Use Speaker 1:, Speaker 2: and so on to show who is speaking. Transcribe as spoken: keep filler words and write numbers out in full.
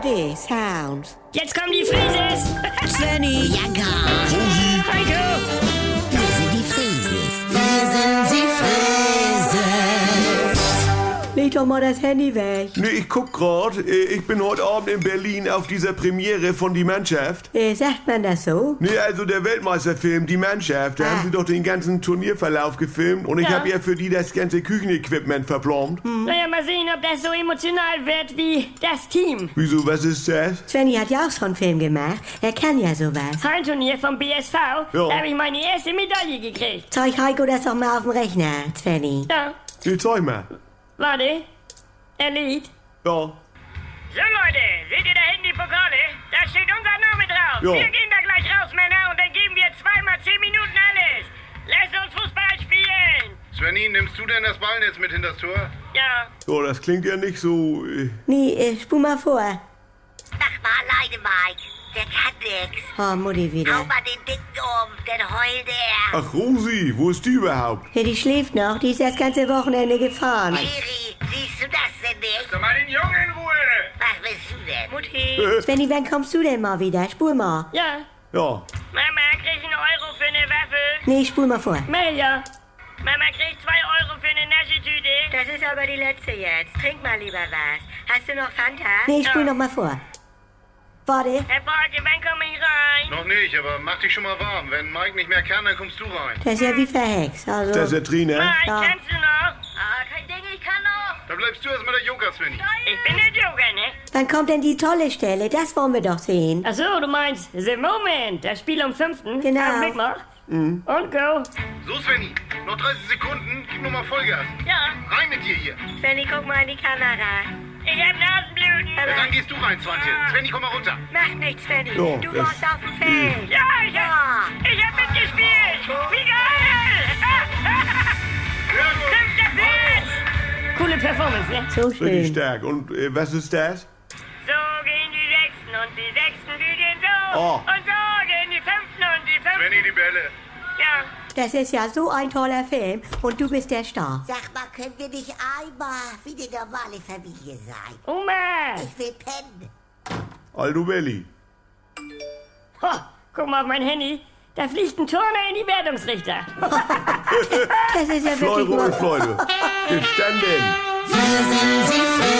Speaker 1: Okay, Sounds.
Speaker 2: Jetzt kommen die Frises.
Speaker 1: Svenny.
Speaker 3: Jagger.
Speaker 2: Heiko.
Speaker 3: Wir sind die Frieses. Wir sind die Frieses.
Speaker 1: Leg doch mal das Handy weg.
Speaker 4: Nee, ich guck grad. Ich bin heute Abend in Berlin auf dieser Premiere von Die Mannschaft.
Speaker 1: Äh, sagt man das so?
Speaker 4: Nee, also der Weltmeisterfilm Die Mannschaft. Da
Speaker 1: Ah.
Speaker 4: haben sie doch den ganzen Turnierverlauf gefilmt. Und ich
Speaker 2: Ja.
Speaker 4: habe ja für die das ganze Küchenequipment verplant.
Speaker 2: Naja, mal sehen, ob das so emotional wird wie das Team.
Speaker 4: Wieso, was ist das?
Speaker 1: Svenny hat ja auch so einen Film gemacht. Er kann ja sowas.
Speaker 2: Hallenturnier vom B S V.
Speaker 4: Ja.
Speaker 2: Da habe ich meine erste Medaille gekriegt.
Speaker 1: Zeig Heiko das doch mal auf dem Rechner, Svenny.
Speaker 2: Ja,
Speaker 4: Nee, zeig mal.
Speaker 2: warte. Er liegt.
Speaker 4: Ja.
Speaker 2: So Leute, seht ihr da hinten die Pokale? Da steht unser Name drauf.
Speaker 4: Ja.
Speaker 2: Wir gehen da gleich raus, Männer, und dann geben wir zweimal zehn Minuten alles. Lasst uns Fußball spielen.
Speaker 5: Svenny, nimmst du denn das Ballnetz mit hinters Tor?
Speaker 2: Ja.
Speaker 4: So, das klingt ja nicht so... Äh,
Speaker 1: Nee, äh, spul mal vor.
Speaker 6: Mach mal alleine, Mike. Der kann nix.
Speaker 1: Oh, Mutti
Speaker 6: Hau
Speaker 1: wieder.
Speaker 6: mal den Dicken um, dann heult er.
Speaker 4: Ach, Rosi, wo ist die überhaupt?
Speaker 1: Ja, die schläft noch. Die ist das ganze Wochenende gefahren.
Speaker 6: Kiri, siehst du das denn nicht?
Speaker 5: Sag mal den Jungen in Ruhe!
Speaker 6: Was willst du denn?
Speaker 2: Mutti.
Speaker 1: Svenny, wann kommst du denn mal wieder? Spul mal.
Speaker 2: Ja.
Speaker 4: Ja.
Speaker 2: Mama kriegt einen Euro für eine Waffel.
Speaker 1: Nee, spul mal vor.
Speaker 2: Melja. Mama kriegt zwei Euro für eine Naschetüte.
Speaker 1: Das ist aber die letzte jetzt. Trink mal lieber was. Hast du noch Fanta? Nee,
Speaker 2: Ja.
Speaker 1: spul noch mal vor. Warte.
Speaker 2: Herr Borke, wann komme ich rein?
Speaker 5: Noch nicht, aber mach dich schon mal warm. Wenn Mike nicht mehr kann, dann kommst du rein.
Speaker 1: Das ist ja wie verhext. Also.
Speaker 4: Das ist der Trainer.
Speaker 2: Mike,
Speaker 1: Ja.
Speaker 2: kannst du noch?
Speaker 6: Ah, kein Ding, ich kann noch.
Speaker 5: Dann bleibst du erstmal der Joker, Svenny.
Speaker 2: Ich bin der Joker, ne?
Speaker 1: Wann kommt denn die tolle Stelle? Das wollen wir doch sehen.
Speaker 2: Ach so, du meinst The Moment, das Spiel am fünften.
Speaker 1: Genau.
Speaker 2: Augenblick mal. Und go.
Speaker 5: So, Svenny, noch dreißig Sekunden, gib nur mal Vollgas.
Speaker 2: Ja.
Speaker 5: Rein mit dir hier.
Speaker 1: Svenny, guck mal in die Kamera.
Speaker 2: Ich hab Nasenbluten.
Speaker 5: Ja, dann gehst du rein, Swantje. Svenny, komm mal runter.
Speaker 1: Mach nichts, Svenny.
Speaker 4: Ja,
Speaker 1: du
Speaker 4: das-
Speaker 1: warst auf dem Feld.
Speaker 2: Ja, ich hab, ich hab mitgespielt. Wie geil.
Speaker 5: Sehr gut.
Speaker 2: Fünfter Platz. Coole Performance, ne?
Speaker 1: So
Speaker 4: Richtig
Speaker 1: schön.
Speaker 4: stark. Und äh, was ist das?
Speaker 2: So gehen die Sechsten und die Sechsten bügeln so.
Speaker 4: Oh.
Speaker 2: Und so gehen die Fünften und die Fünften.
Speaker 5: Svenny, die Bälle.
Speaker 2: Ja.
Speaker 1: Das ist ja so ein toller Film. Und du bist der Star.
Speaker 6: Sag mal, können wir nicht einmal wie die normale Familie sein?
Speaker 2: Oma.
Speaker 6: Ich will pennen.
Speaker 4: Aldo Belli.
Speaker 2: Ho, guck mal auf mein Handy. Da fliegt ein Turner in die Wertungsrichter.
Speaker 1: Das ist ja wirklich
Speaker 4: Fleuro
Speaker 1: nur...
Speaker 4: und Fleude. Gestanden.
Speaker 3: Wir sind die Frieses.